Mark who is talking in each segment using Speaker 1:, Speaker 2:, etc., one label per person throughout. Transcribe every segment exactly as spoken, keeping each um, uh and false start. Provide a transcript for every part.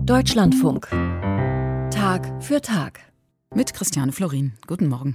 Speaker 1: Deutschlandfunk. Tag für Tag.
Speaker 2: Mit Christiane Florin. Guten Morgen.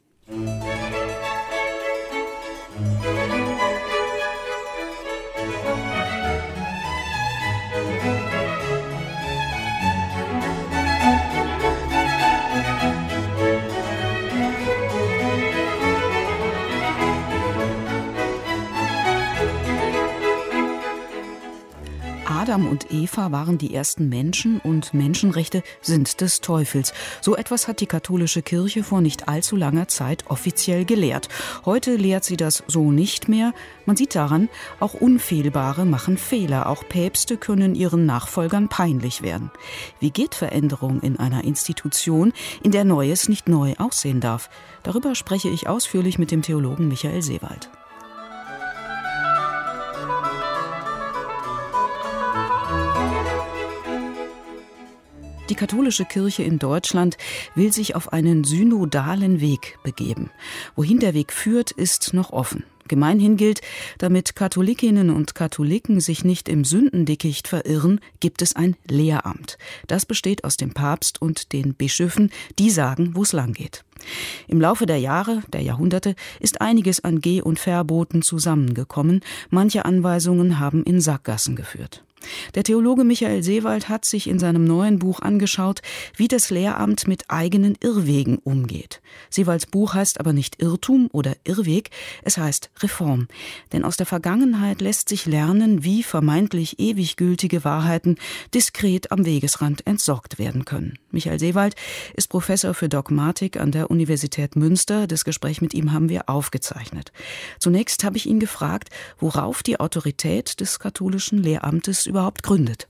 Speaker 2: Adam und Eva waren die ersten Menschen und Menschenrechte sind des Teufels. So etwas hat die katholische Kirche vor nicht allzu langer Zeit offiziell gelehrt. Heute lehrt sie das so nicht mehr. Man sieht daran, auch Unfehlbare machen Fehler. Auch Päpste können ihren Nachfolgern peinlich werden. Wie geht Veränderung in einer Institution, in der Neues nicht neu aussehen darf? Darüber spreche ich ausführlich mit dem Theologen Michael Seewald. Die katholische Kirche in Deutschland will sich auf einen synodalen Weg begeben. Wohin der Weg führt, ist noch offen. Gemeinhin gilt, damit Katholikinnen und Katholiken sich nicht im Sündendickicht verirren, gibt es ein Lehramt. Das besteht aus dem Papst und den Bischöfen, die sagen, wo es lang geht. Im Laufe der Jahre, der Jahrhunderte, ist einiges an Geh- und Verboten zusammengekommen. Manche Anweisungen haben in Sackgassen geführt. Der Theologe Michael Seewald hat sich in seinem neuen Buch angeschaut, wie das Lehramt mit eigenen Irrwegen umgeht. Seewalds Buch heißt aber nicht Irrtum oder Irrweg, es heißt Reform. Denn aus der Vergangenheit lässt sich lernen, wie vermeintlich ewig gültige Wahrheiten diskret am Wegesrand entsorgt werden können. Michael Seewald ist Professor für Dogmatik an der Universität Münster. Das Gespräch mit ihm haben wir aufgezeichnet. Zunächst habe ich ihn gefragt, worauf die Autorität des katholischen Lehramtes überhaupt gründet.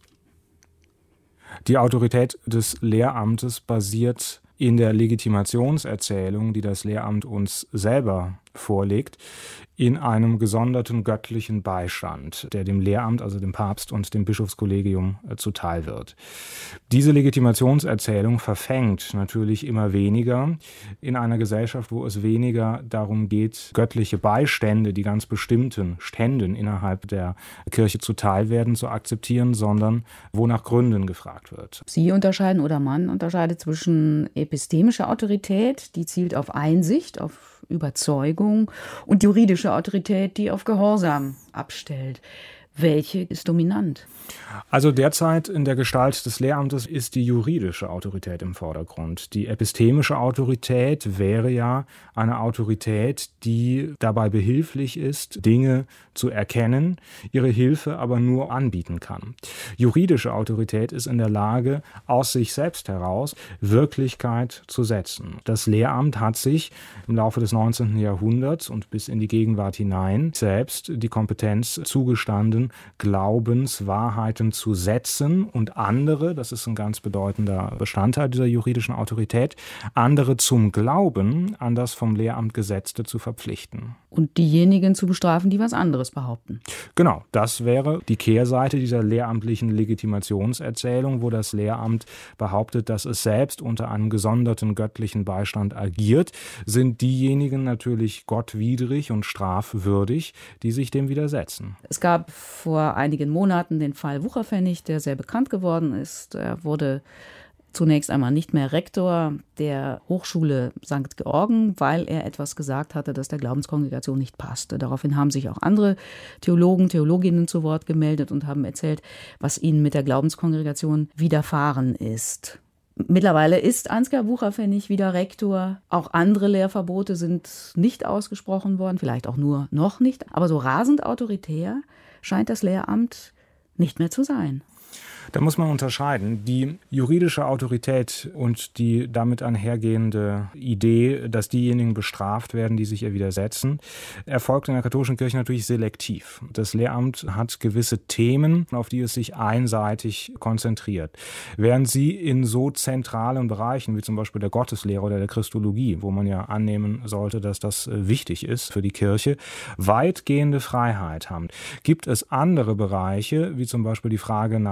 Speaker 3: Die Autorität des Lehramtes basiert in der Legitimationserzählung, die das Lehramt uns selber vorlegt, in einem gesonderten göttlichen Beistand, der dem Lehramt, also dem Papst und dem Bischofskollegium zuteil wird. Diese Legitimationserzählung verfängt natürlich immer weniger in einer Gesellschaft, wo es weniger darum geht, göttliche Beistände, die ganz bestimmten Ständen innerhalb der Kirche zuteil werden, zu akzeptieren, sondern wo nach Gründen gefragt wird.
Speaker 2: Sie unterscheiden oder man unterscheidet zwischen epistemischer Autorität, die zielt auf Einsicht, auf Überzeugung, und juridische Autorität, die auf Gehorsam abstellt. Welche ist dominant?
Speaker 3: Also derzeit in der Gestalt des Lehramtes ist die juridische Autorität im Vordergrund. Die epistemische Autorität wäre ja eine Autorität, die dabei behilflich ist, Dinge zu erkennen, ihre Hilfe aber nur anbieten kann. Juridische Autorität ist in der Lage, aus sich selbst heraus Wirklichkeit zu setzen. Das Lehramt hat sich im Laufe des neunzehnten Jahrhunderts und bis in die Gegenwart hinein selbst die Kompetenz zugestanden, Glaubenswahrheiten zu setzen und andere, das ist ein ganz bedeutender Bestandteil dieser juridischen Autorität, andere zum Glauben an das vom Lehramt Gesetzte zu verpflichten.
Speaker 2: Und diejenigen zu bestrafen, die was anderes behaupten.
Speaker 3: Genau, das wäre die Kehrseite dieser lehramtlichen Legitimationserzählung, wo das Lehramt behauptet, dass es selbst unter einem gesonderten göttlichen Beistand agiert, sind diejenigen natürlich gottwidrig und strafwürdig, die sich dem widersetzen.
Speaker 2: Es gab vor einigen Monaten den Fall Wucherpfennig, der sehr bekannt geworden ist. Er wurde zunächst einmal nicht mehr Rektor der Hochschule Sankt Georgen, weil er etwas gesagt hatte, das der Glaubenskongregation nicht passte. Daraufhin haben sich auch andere Theologen, Theologinnen zu Wort gemeldet und haben erzählt, was ihnen mit der Glaubenskongregation widerfahren ist. Mittlerweile ist Ansgar Wucherpfennig wieder Rektor. Auch andere Lehrverbote sind nicht ausgesprochen worden, vielleicht auch nur noch nicht. Aber so rasend autoritär scheint das Lehramt nicht mehr zu sein.
Speaker 3: Da muss man unterscheiden. Die juridische Autorität und die damit einhergehende Idee, dass diejenigen bestraft werden, die sich ihr widersetzen, erfolgt in der katholischen Kirche natürlich selektiv. Das Lehramt hat gewisse Themen, auf die es sich einseitig konzentriert. Während sie in so zentralen Bereichen wie zum Beispiel der Gotteslehre oder der Christologie, wo man ja annehmen sollte, dass das wichtig ist für die Kirche, weitgehende Freiheit haben, gibt es andere Bereiche, wie zum Beispiel die Frage nach Geschlecht,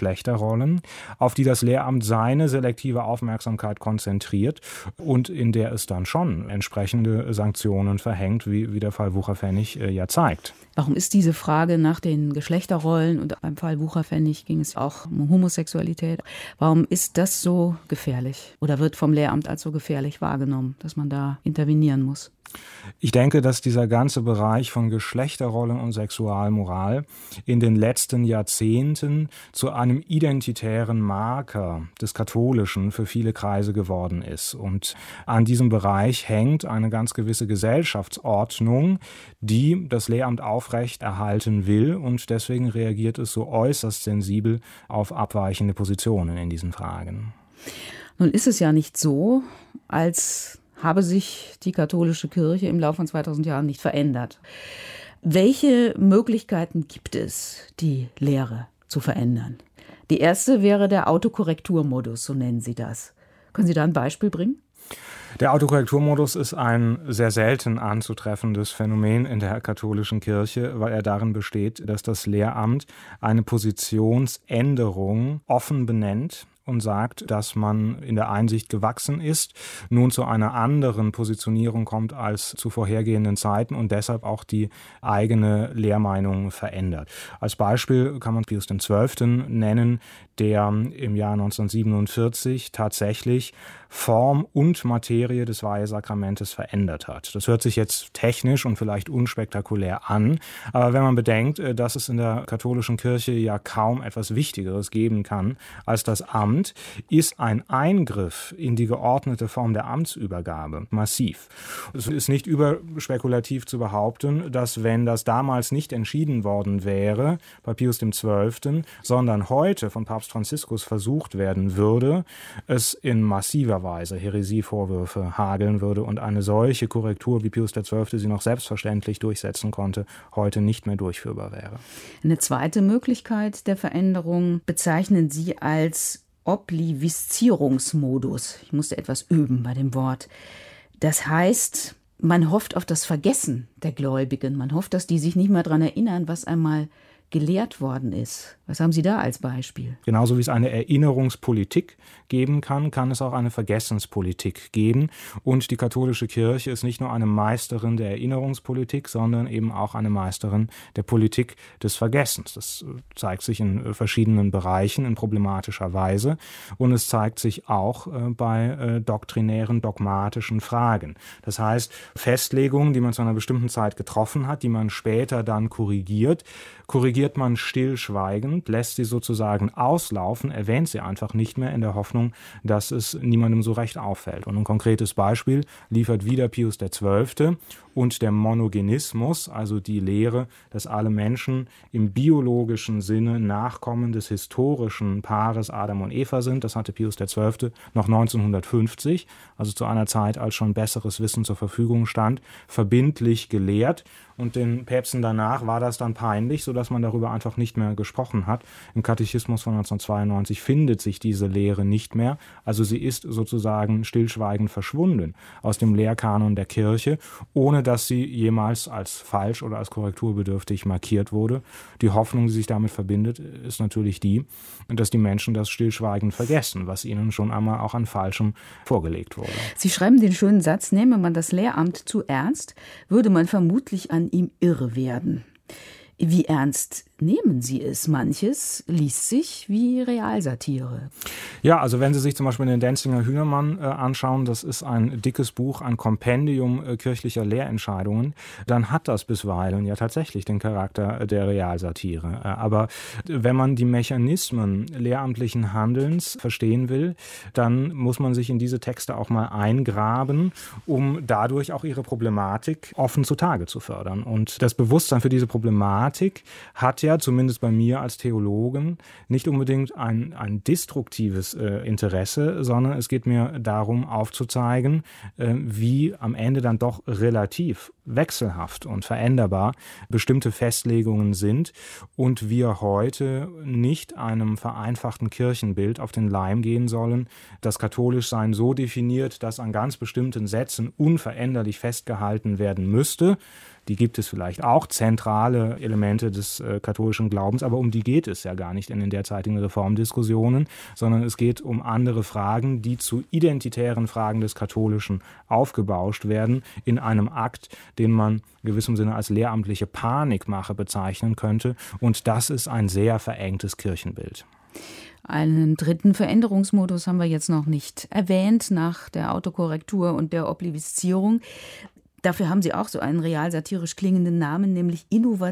Speaker 3: Geschlechterrollen, auf die das Lehramt seine selektive Aufmerksamkeit konzentriert und in der es dann schon entsprechende Sanktionen verhängt, wie, wie der Fall Wucherpfennig äh, ja zeigt.
Speaker 2: Warum ist diese Frage nach den Geschlechterrollen, und beim Fall Wucherpfennig ging es auch um Homosexualität, warum ist das so gefährlich oder wird vom Lehramt als so gefährlich wahrgenommen, dass man da intervenieren muss?
Speaker 3: Ich denke, dass dieser ganze Bereich von Geschlechterrollen und Sexualmoral in den letzten Jahrzehnten zu einem identitären Marker des Katholischen für viele Kreise geworden ist. Und an diesem Bereich hängt eine ganz gewisse Gesellschaftsordnung, die das Lehramt aufrechterhalten will. Und deswegen reagiert es so äußerst sensibel auf abweichende Positionen in diesen Fragen.
Speaker 2: Nun ist es ja nicht so, als habe sich die katholische Kirche im Laufe von zweitausend Jahren nicht verändert. Welche Möglichkeiten gibt es, die Lehre zu verändern? Die erste wäre der Autokorrekturmodus, so nennen Sie das. Können Sie da ein Beispiel bringen?
Speaker 3: Der Autokorrekturmodus ist ein sehr selten anzutreffendes Phänomen in der katholischen Kirche, weil er darin besteht, dass das Lehramt eine Positionsänderung offen benennt und sagt, dass man in der Einsicht gewachsen ist, nun zu einer anderen Positionierung kommt als zu vorhergehenden Zeiten und deshalb auch die eigene Lehrmeinung verändert. Als Beispiel kann man Pius der Zwölfte nennen, der im Jahr neunzehnhundertsiebenundvierzig tatsächlich Form und Materie des Weihesakramentes verändert hat. Das hört sich jetzt technisch und vielleicht unspektakulär an, aber wenn man bedenkt, dass es in der katholischen Kirche ja kaum etwas Wichtigeres geben kann als das Amt, ist ein Eingriff in die geordnete Form der Amtsübergabe massiv. Es ist nicht überspekulativ zu behaupten, dass wenn das damals nicht entschieden worden wäre bei Pius der Zwölfte, sondern heute von Papst Franziskus versucht werden würde, es in massiver Weise Häresievorwürfe hageln würde und eine solche Korrektur, wie Pius der Zwölfte sie noch selbstverständlich durchsetzen konnte, heute nicht mehr durchführbar wäre.
Speaker 2: Eine zweite Möglichkeit der Veränderung bezeichnen Sie als Oblivizierungsmodus. Ich musste etwas üben bei dem Wort. Das heißt, man hofft auf das Vergessen der Gläubigen. Man hofft, dass die sich nicht mehr daran erinnern, was einmal gelehrt worden ist. Was haben Sie da als Beispiel?
Speaker 3: Genauso wie es eine Erinnerungspolitik geben kann, kann es auch eine Vergessenspolitik geben. Und die katholische Kirche ist nicht nur eine Meisterin der Erinnerungspolitik, sondern eben auch eine Meisterin der Politik des Vergessens. Das zeigt sich in verschiedenen Bereichen in problematischer Weise. Und es zeigt sich auch bei doktrinären, dogmatischen Fragen. Das heißt, Festlegungen, die man zu einer bestimmten Zeit getroffen hat, die man später dann korrigiert, korrigiert man stillschweigend, lässt sie sozusagen auslaufen, erwähnt sie einfach nicht mehr in der Hoffnung, dass es niemandem so recht auffällt. Und ein konkretes Beispiel liefert wieder Pius der Zwölfte und der Monogenismus, also die Lehre, dass alle Menschen im biologischen Sinne Nachkommen des historischen Paares Adam und Eva sind. Das hatte Pius der Zwölfte noch neunzehnhundertfünfzig, also zu einer Zeit, als schon besseres Wissen zur Verfügung stand, verbindlich gelehrt. Und den Päpsten danach war das dann peinlich, sodass man darüber einfach nicht mehr gesprochen hat. Im Katechismus von neunzehnhundertzweiundneunzig findet sich diese Lehre nicht mehr. Also sie ist sozusagen stillschweigend verschwunden aus dem Lehrkanon der Kirche, ohne dass sie jemals als falsch oder als korrekturbedürftig markiert wurde. Die Hoffnung, die sich damit verbindet, ist natürlich die, dass die Menschen das stillschweigend vergessen, was ihnen schon einmal auch an Falschem vorgelegt wurde.
Speaker 2: Sie schreiben den schönen Satz, nähme man das Lehramt zu ernst, würde man vermutlich an ihm irre werden. Wie ernst nehmen Sie es? Manches liest sich wie Realsatire.
Speaker 3: Ja, also wenn Sie sich zum Beispiel den Denzinger Hühnermann äh, anschauen, das ist ein dickes Buch, ein Kompendium äh, kirchlicher Lehrentscheidungen, dann hat das bisweilen ja tatsächlich den Charakter der Realsatire. Äh, aber wenn man die Mechanismen lehramtlichen Handelns verstehen will, dann muss man sich in diese Texte auch mal eingraben, um dadurch auch ihre Problematik offen zutage zu fördern. Und das Bewusstsein für diese Problematik hat ja zumindest bei mir als Theologen nicht unbedingt ein, ein destruktives äh, Interesse, sondern es geht mir darum aufzuzeigen, äh, wie am Ende dann doch relativ wechselhaft und veränderbar bestimmte Festlegungen sind und wir heute nicht einem vereinfachten Kirchenbild auf den Leim gehen sollen, das Katholischsein so definiert, dass an ganz bestimmten Sätzen unveränderlich festgehalten werden müsste. Die gibt es vielleicht auch, zentrale Elemente des äh, katholischen Glaubens, aber um die geht es ja gar nicht in den derzeitigen Reformdiskussionen, sondern es geht um andere Fragen, die zu identitären Fragen des Katholischen aufgebauscht werden, in einem Akt, den man in gewissem Sinne als lehramtliche Panikmache bezeichnen könnte. Und das ist ein sehr verengtes Kirchenbild.
Speaker 2: Einen dritten Veränderungsmodus haben wir jetzt noch nicht erwähnt, nach der Autokorrektur und der Oblivizierung. Dafür haben Sie auch so einen real satirisch klingenden Namen, nämlich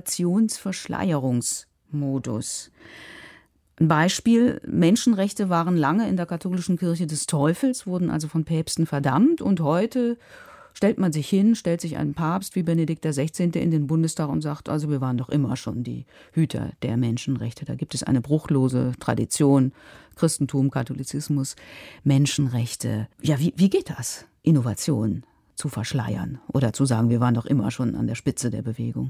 Speaker 2: Innovationsverschleierungsmodus. Ein Beispiel: Menschenrechte waren lange in der katholischen Kirche des Teufels, wurden also von Päpsten verdammt. Und heute stellt man sich hin, stellt sich ein Papst wie Benedikt der Sechzehnte in den Bundestag und sagt, also wir waren doch immer schon die Hüter der Menschenrechte. Da gibt es eine bruchlose Tradition, Christentum, Katholizismus, Menschenrechte. Ja, wie, wie geht das? Innovation zu verschleiern oder zu sagen, wir waren doch immer schon an der Spitze der Bewegung.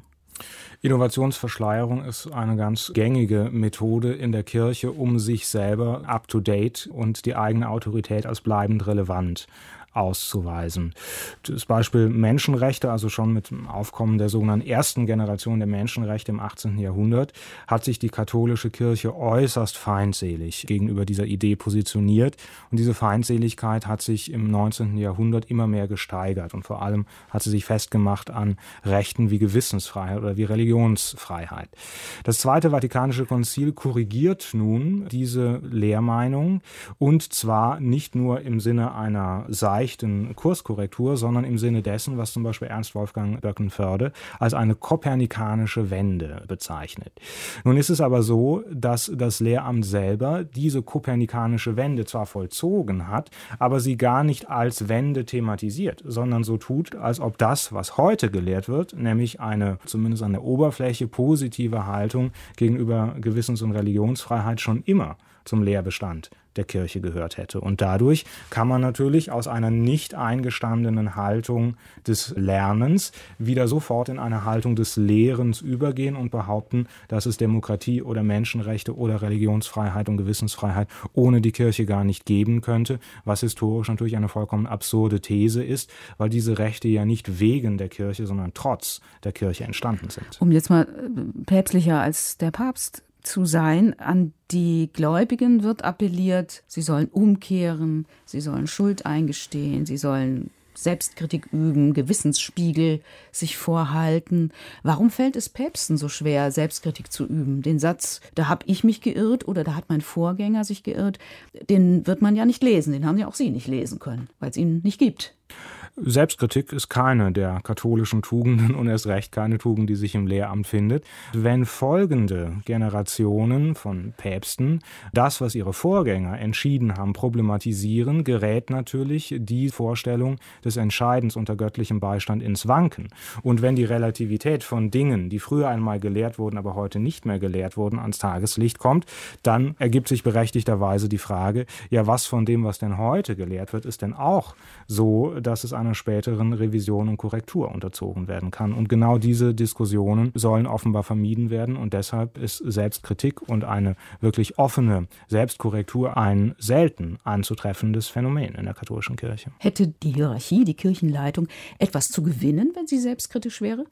Speaker 3: Innovationsverschleierung ist eine ganz gängige Methode in der Kirche, um sich selber up-to-date und die eigene Autorität als bleibend relevant auszuweisen. Das Beispiel Menschenrechte, also schon mit dem Aufkommen der sogenannten ersten Generation der Menschenrechte im achtzehnten Jahrhundert, hat sich die katholische Kirche äußerst feindselig gegenüber dieser Idee positioniert. Und diese Feindseligkeit hat sich im neunzehnten Jahrhundert immer mehr gesteigert. Und vor allem hat sie sich festgemacht an Rechten wie Gewissensfreiheit oder wie Religionsfreiheit. Das Zweite Vatikanische Konzil korrigiert nun diese Lehrmeinung, und zwar nicht nur im Sinne einer Seite Kurskorrektur, sondern im Sinne dessen, was zum Beispiel Ernst Wolfgang Böckenförde als eine kopernikanische Wende bezeichnet. Nun ist es aber so, dass das Lehramt selber diese kopernikanische Wende zwar vollzogen hat, aber sie gar nicht als Wende thematisiert, sondern so tut, als ob das, was heute gelehrt wird, nämlich eine zumindest an der Oberfläche positive Haltung gegenüber Gewissens- und Religionsfreiheit, schon immer zum Lehrbestand der Kirche gehört hätte. Und dadurch kann man natürlich aus einer nicht eingestandenen Haltung des Lernens wieder sofort in eine Haltung des Lehrens übergehen und behaupten, dass es Demokratie oder Menschenrechte oder Religionsfreiheit und Gewissensfreiheit ohne die Kirche gar nicht geben könnte, was historisch natürlich eine vollkommen absurde These ist, weil diese Rechte ja nicht wegen der Kirche, sondern trotz der Kirche entstanden sind.
Speaker 2: Um jetzt mal päpstlicher als der Papst zu sein, an die Gläubigen wird appelliert, sie sollen umkehren, sie sollen Schuld eingestehen, sie sollen Selbstkritik üben, Gewissensspiegel sich vorhalten. Warum fällt es Päpsten so schwer, Selbstkritik zu üben? Den Satz, da habe ich mich geirrt oder da hat mein Vorgänger sich geirrt, den wird man ja nicht lesen, den haben ja auch Sie nicht lesen können, weil es ihn nicht gibt.
Speaker 3: Selbstkritik ist keine der katholischen Tugenden und erst recht keine Tugend, die sich im Lehramt findet. Wenn folgende Generationen von Päpsten das, was ihre Vorgänger entschieden haben, problematisieren, gerät natürlich die Vorstellung des Entscheidens unter göttlichem Beistand ins Wanken. Und wenn die Relativität von Dingen, die früher einmal gelehrt wurden, aber heute nicht mehr gelehrt wurden, ans Tageslicht kommt, dann ergibt sich berechtigterweise die Frage, ja, was von dem, was denn heute gelehrt wird, ist denn auch so, dass es einer späteren Revision und Korrektur unterzogen werden kann. Und genau diese Diskussionen sollen offenbar vermieden werden. Und deshalb ist Selbstkritik und eine wirklich offene Selbstkorrektur ein selten anzutreffendes Phänomen in der katholischen Kirche.
Speaker 2: Hätte die Hierarchie, die Kirchenleitung, etwas zu gewinnen, wenn sie selbstkritisch wäre?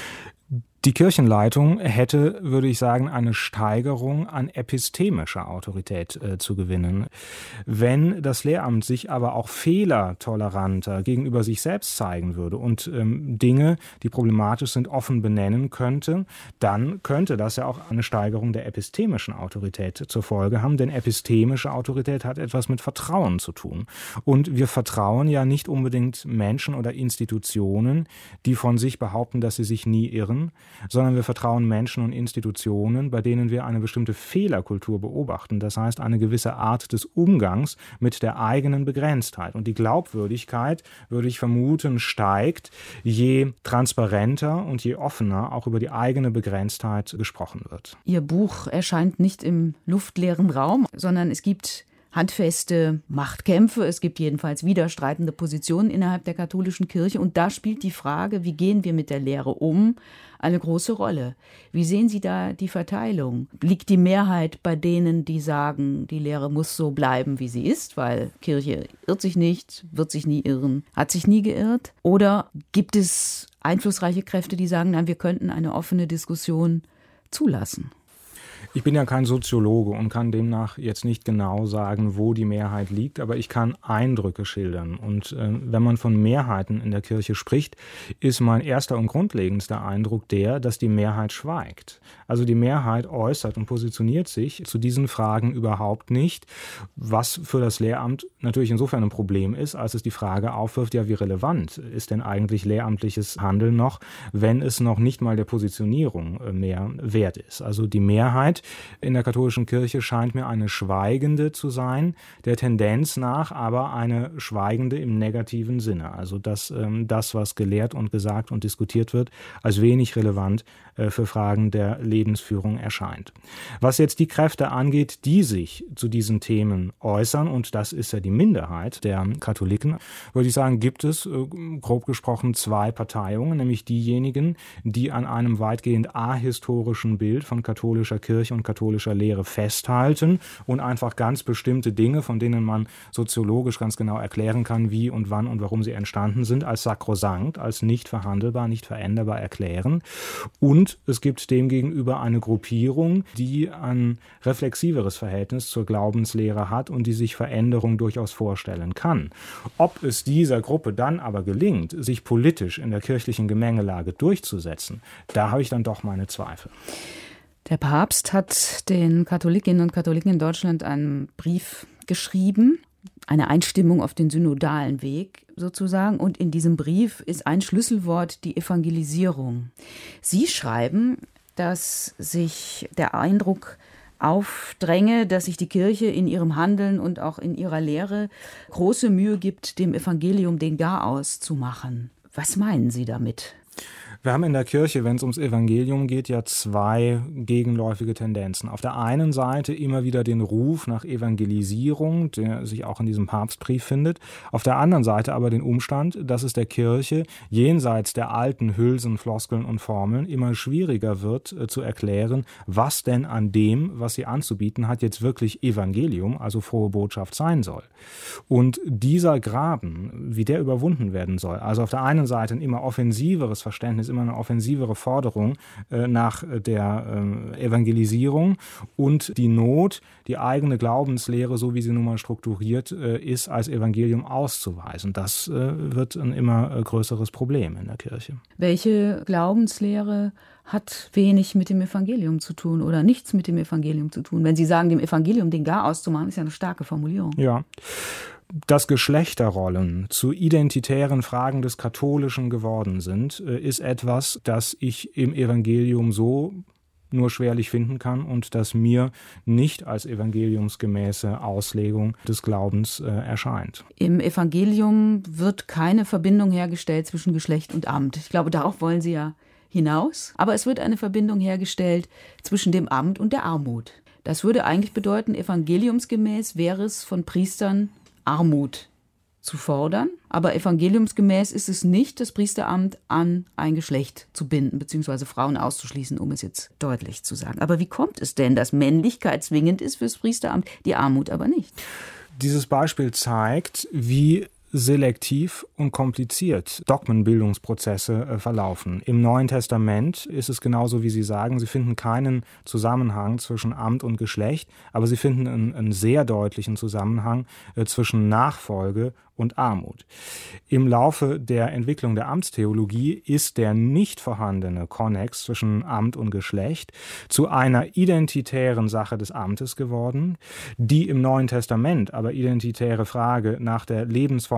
Speaker 3: Die Kirchenleitung hätte, würde ich sagen, eine Steigerung an epistemischer Autorität äh, zu gewinnen. Wenn das Lehramt sich aber auch fehlertoleranter gegenüber sich selbst zeigen würde und ähm, Dinge, die problematisch sind, offen benennen könnte, dann könnte das ja auch eine Steigerung der epistemischen Autorität zur Folge haben, denn epistemische Autorität hat etwas mit Vertrauen zu tun. Und wir vertrauen ja nicht unbedingt Menschen oder Institutionen, die von sich behaupten, dass sie sich nie irren, sondern wir vertrauen Menschen und Institutionen, bei denen wir eine bestimmte Fehlerkultur beobachten. Das heißt, eine gewisse Art des Umgangs mit der eigenen Begrenztheit. Und die Glaubwürdigkeit, würde ich vermuten, steigt, je transparenter und je offener auch über die eigene Begrenztheit gesprochen wird.
Speaker 2: Ihr Buch erscheint nicht im luftleeren Raum, sondern es gibt handfeste Machtkämpfe. Es gibt jedenfalls widerstreitende Positionen innerhalb der katholischen Kirche. Und da spielt die Frage, wie gehen wir mit der Lehre um, eine große Rolle. Wie sehen Sie da die Verteilung? Liegt die Mehrheit bei denen, die sagen, die Lehre muss so bleiben, wie sie ist, weil Kirche irrt sich nicht, wird sich nie irren, hat sich nie geirrt? Oder gibt es einflussreiche Kräfte, die sagen, nein, wir könnten eine offene Diskussion zulassen?
Speaker 3: Ich bin ja kein Soziologe und kann demnach jetzt nicht genau sagen, wo die Mehrheit liegt, aber ich kann Eindrücke schildern. Und äh, wenn man von Mehrheiten in der Kirche spricht, ist mein erster und grundlegendster Eindruck der, dass die Mehrheit schweigt. Also die Mehrheit äußert und positioniert sich zu diesen Fragen überhaupt nicht, was für das Lehramt natürlich insofern ein Problem ist, als es die Frage aufwirft, ja, wie relevant ist denn eigentlich lehramtliches Handeln noch, wenn es noch nicht mal der Positionierung mehr wert ist. Also die Mehrheit in der katholischen Kirche scheint mir eine schweigende zu sein, der Tendenz nach aber eine schweigende im negativen Sinne. Also dass ähm, das, was gelehrt und gesagt und diskutiert wird, als wenig relevant äh, für Fragen der Lebensführung erscheint. Was jetzt die Kräfte angeht, die sich zu diesen Themen äußern, und das ist ja die Minderheit der Katholiken, würde ich sagen, gibt es äh, grob gesprochen zwei Parteiungen, nämlich diejenigen, die an einem weitgehend ahistorischen Bild von katholischer Kirche und katholischer Lehre festhalten und einfach ganz bestimmte Dinge, von denen man soziologisch ganz genau erklären kann, wie und wann und warum sie entstanden sind, als sakrosankt, als nicht verhandelbar, nicht veränderbar erklären. Und es gibt demgegenüber eine Gruppierung, die ein reflexiveres Verhältnis zur Glaubenslehre hat und die sich Veränderung durchaus vorstellen kann. Ob es dieser Gruppe dann aber gelingt, sich politisch in der kirchlichen Gemengelage durchzusetzen, da habe ich dann doch meine Zweifel.
Speaker 2: Der Papst hat den Katholikinnen und Katholiken in Deutschland einen Brief geschrieben, eine Einstimmung auf den synodalen Weg sozusagen. Und in diesem Brief ist ein Schlüsselwort die Evangelisierung. Sie schreiben, dass sich der Eindruck aufdränge, dass sich die Kirche in ihrem Handeln und auch in ihrer Lehre große Mühe gibt, dem Evangelium den Garaus zu machen. Was meinen Sie damit?
Speaker 3: Wir haben in der Kirche, wenn es ums Evangelium geht, ja zwei gegenläufige Tendenzen. Auf der einen Seite immer wieder den Ruf nach Evangelisierung, der sich auch in diesem Papstbrief findet. Auf der anderen Seite aber den Umstand, dass es der Kirche jenseits der alten Hülsen, Floskeln und Formeln immer schwieriger wird äh, zu erklären, was denn an dem, was sie anzubieten hat, jetzt wirklich Evangelium, also frohe Botschaft sein soll. Und dieser Graben, wie der überwunden werden soll, also auf der einen Seite ein immer offensiveres Verständnis, immer eine offensivere Forderung äh, nach der äh, Evangelisierung und die Not, die eigene Glaubenslehre, so wie sie nun mal strukturiert äh, ist, als Evangelium auszuweisen. Das äh, wird ein immer äh, größeres Problem in der Kirche.
Speaker 2: Welche Glaubenslehre hat wenig mit dem Evangelium zu tun oder nichts mit dem Evangelium zu tun? Wenn Sie sagen, dem Evangelium den Garaus zu machen, ist ja eine starke Formulierung.
Speaker 3: Ja. Dass Geschlechterrollen zu identitären Fragen des Katholischen geworden sind, ist etwas, das ich im Evangelium so nur schwerlich finden kann und das mir nicht als evangeliumsgemäße Auslegung des Glaubens äh, erscheint.
Speaker 2: Im Evangelium wird keine Verbindung hergestellt zwischen Geschlecht und Amt. Ich glaube, darauf wollen Sie ja hinaus. Aber es wird eine Verbindung hergestellt zwischen dem Amt und der Armut. Das würde eigentlich bedeuten, evangeliumsgemäß wäre es von Priestern Armut zu fordern, aber evangeliumsgemäß ist es nicht, das Priesteramt an ein Geschlecht zu binden, beziehungsweise Frauen auszuschließen, um es jetzt deutlich zu sagen. Aber wie kommt es denn, dass Männlichkeit zwingend ist fürs Priesteramt, die Armut aber nicht?
Speaker 3: Dieses Beispiel zeigt, wie selektiv und kompliziert Dogmenbildungsprozesse äh, verlaufen. Im Neuen Testament ist es genauso, wie Sie sagen, Sie finden keinen Zusammenhang zwischen Amt und Geschlecht, aber Sie finden einen, einen sehr deutlichen Zusammenhang äh, zwischen Nachfolge und Armut. Im Laufe der Entwicklung der Amtstheologie ist der nicht vorhandene Konnex zwischen Amt und Geschlecht zu einer identitären Sache des Amtes geworden. Die im Neuen Testament aber identitäre Frage nach der Lebensform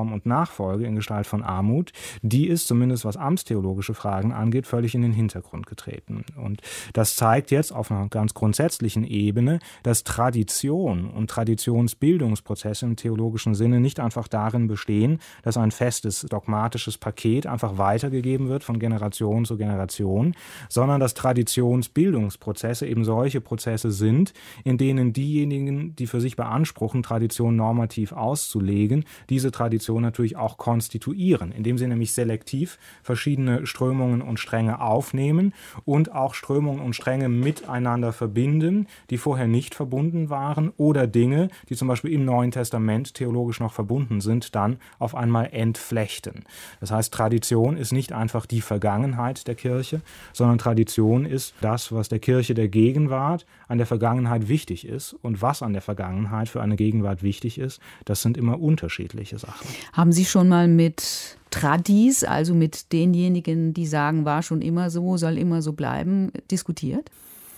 Speaker 3: Form und Nachfolge in Gestalt von Armut, die ist zumindest was amtstheologische Fragen angeht, völlig in den Hintergrund getreten. Und das zeigt jetzt auf einer ganz grundsätzlichen Ebene, dass Tradition und Traditionsbildungsprozesse im theologischen Sinne nicht einfach darin bestehen, dass ein festes dogmatisches Paket einfach weitergegeben wird von Generation zu Generation, sondern dass Traditionsbildungsprozesse eben solche Prozesse sind, in denen diejenigen, die für sich beanspruchen, Tradition normativ auszulegen, diese Tradition natürlich auch konstituieren, indem sie nämlich selektiv verschiedene Strömungen und Stränge aufnehmen und auch Strömungen und Stränge miteinander verbinden, die vorher nicht verbunden waren, oder Dinge, die zum Beispiel im Neuen Testament theologisch noch verbunden sind, dann auf einmal entflechten. Das heißt, Tradition ist nicht einfach die Vergangenheit der Kirche, sondern Tradition ist das, was der Kirche der Gegenwart an der Vergangenheit wichtig ist. Und was an der Vergangenheit für eine Gegenwart wichtig ist, das sind immer unterschiedliche Sachen.
Speaker 2: Haben Sie schon mal mit Tradis, also mit denjenigen, die sagen, war schon immer so, soll immer so bleiben, diskutiert?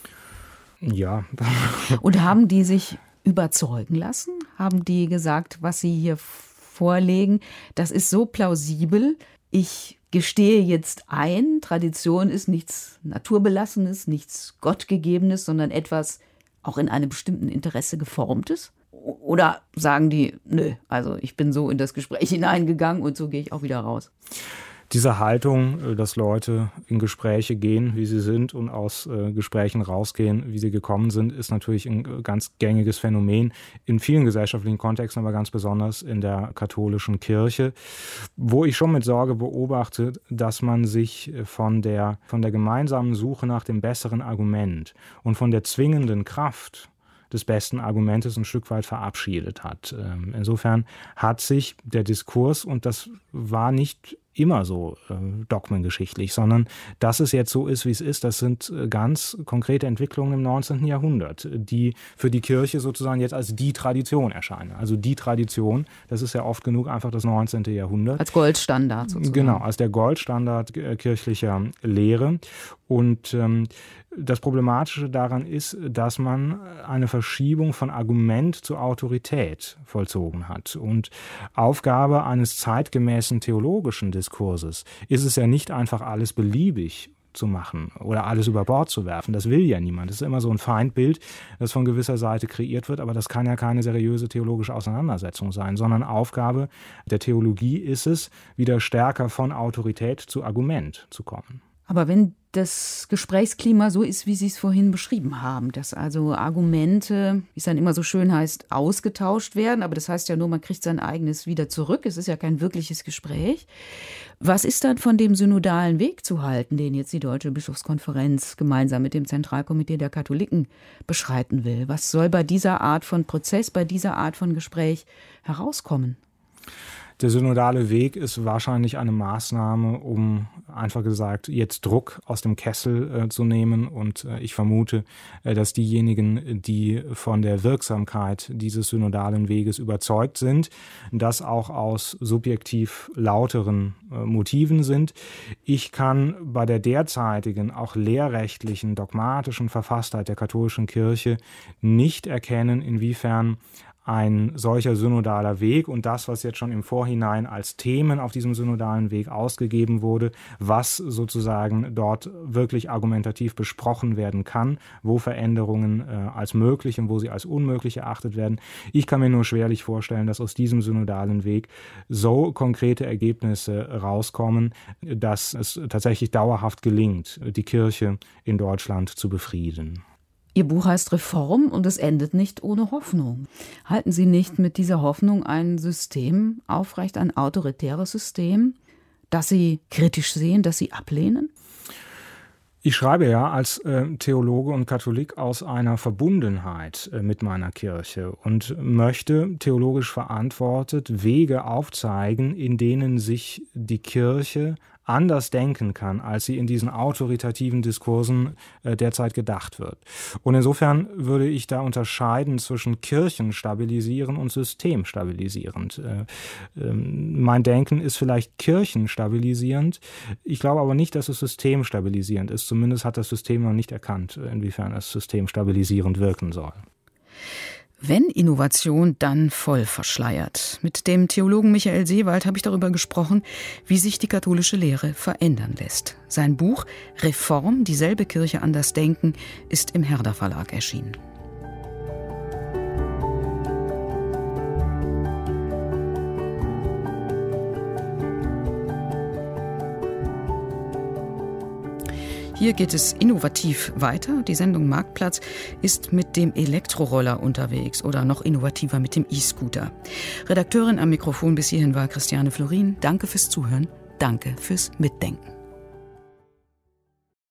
Speaker 3: Ja.
Speaker 2: Und haben die sich überzeugen lassen? Haben die gesagt, was Sie hier vorlegen, das ist so plausibel, ich gestehe jetzt ein, Tradition ist nichts Naturbelassenes, nichts Gottgegebenes, sondern etwas auch in einem bestimmten Interesse geformtes? Oder sagen die, nö, also ich bin so in das Gespräch hineingegangen und so gehe ich auch wieder raus?
Speaker 3: Diese Haltung, dass Leute in Gespräche gehen, wie sie sind, und aus äh, Gesprächen rausgehen, wie sie gekommen sind, ist natürlich ein ganz gängiges Phänomen in vielen gesellschaftlichen Kontexten, aber ganz besonders in der katholischen Kirche, wo ich schon mit Sorge beobachte, dass man sich von der, von der gemeinsamen Suche nach dem besseren Argument und von der zwingenden Kraft des besten Argumentes ein Stück weit verabschiedet hat. Insofern hat sich der Diskurs, und das war nicht immer so äh, dogmengeschichtlich, sondern dass es jetzt so ist, wie es ist, das sind äh, ganz konkrete Entwicklungen im neunzehnten Jahrhundert, die für die Kirche sozusagen jetzt als die Tradition erscheinen. Also die Tradition, das ist ja oft genug einfach das neunzehnte Jahrhundert.
Speaker 2: Als Goldstandard sozusagen.
Speaker 3: Genau, als der Goldstandard äh, kirchlicher Lehre. Und ähm, das Problematische daran ist, dass man eine Verschiebung von Argument zu Autorität vollzogen hat. Und Aufgabe eines zeitgemäßen theologischen Diskurses ist es ja nicht einfach, alles beliebig zu machen oder alles über Bord zu werfen. Das will ja niemand. Das ist immer so ein Feindbild, das von gewisser Seite kreiert wird, aber das kann ja keine seriöse theologische Auseinandersetzung sein, sondern Aufgabe der Theologie ist es, wieder stärker von Autorität zu Argument zu kommen.
Speaker 2: Aber wenn das Gesprächsklima so ist, wie Sie es vorhin beschrieben haben, dass also Argumente, wie es dann immer so schön heißt, ausgetauscht werden, aber das heißt ja nur, man kriegt sein eigenes wieder zurück, es ist ja kein wirkliches Gespräch. Was ist dann von dem synodalen Weg zu halten, den jetzt die Deutsche Bischofskonferenz gemeinsam mit dem Zentralkomitee der Katholiken beschreiten will? Was soll bei dieser Art von Prozess, bei dieser Art von Gespräch herauskommen?
Speaker 3: Der synodale Weg ist wahrscheinlich eine Maßnahme, um einfach gesagt, jetzt Druck aus dem Kessel äh, zu nehmen. Und äh, ich vermute, äh, dass diejenigen, die von der Wirksamkeit dieses synodalen Weges überzeugt sind, das auch aus subjektiv lauteren äh, Motiven sind. Ich kann bei der derzeitigen, auch lehrrechtlichen, dogmatischen Verfasstheit der katholischen Kirche nicht erkennen, inwiefern ein solcher synodaler Weg und das, was jetzt schon im Vorhinein als Themen auf diesem synodalen Weg ausgegeben wurde, was sozusagen dort wirklich argumentativ besprochen werden kann, wo Veränderungen äh, als möglich und wo sie als unmöglich erachtet werden. Ich kann mir nur schwerlich vorstellen, dass aus diesem synodalen Weg so konkrete Ergebnisse rauskommen, dass es tatsächlich dauerhaft gelingt, die Kirche in Deutschland zu befrieden.
Speaker 2: Ihr Buch heißt Reform und es endet nicht ohne Hoffnung. Halten Sie nicht mit dieser Hoffnung ein System aufrecht, ein autoritäres System, das Sie kritisch sehen, das Sie ablehnen?
Speaker 3: Ich schreibe ja als äh, Theologe und Katholik aus einer Verbundenheit äh, mit meiner Kirche und möchte theologisch verantwortet Wege aufzeigen, in denen sich die Kirche anders denken kann, als sie in diesen autoritativen Diskursen äh, derzeit gedacht wird. Und insofern würde ich da unterscheiden zwischen kirchenstabilisierend und systemstabilisierend. Äh, äh, mein Denken ist vielleicht kirchenstabilisierend. Ich glaube aber nicht, dass es systemstabilisierend ist. Zumindest hat das System noch nicht erkannt, inwiefern es systemstabilisierend wirken soll.
Speaker 2: Wenn Innovation, dann voll verschleiert. Mit dem Theologen Michael Seewald habe ich darüber gesprochen, wie sich die katholische Lehre verändern lässt. Sein Buch Reform, dieselbe Kirche anders denken, ist im Herder Verlag erschienen. Hier geht es innovativ weiter. Die Sendung Marktplatz ist mit dem Elektroroller unterwegs oder noch innovativer mit dem E-Scooter. Redakteurin am Mikrofon bis hierhin war Christiane Florin. Danke fürs Zuhören. Danke fürs Mitdenken.